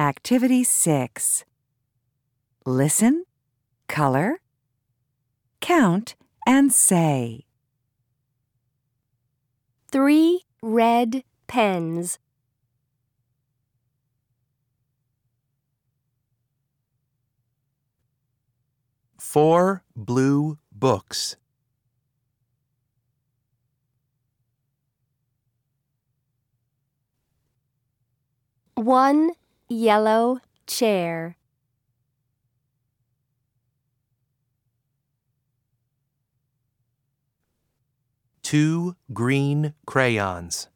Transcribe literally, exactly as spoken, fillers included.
Activity six. Listen, color, count, and say. Three red pens. Four blue books. One yellow chair. Two green crayons.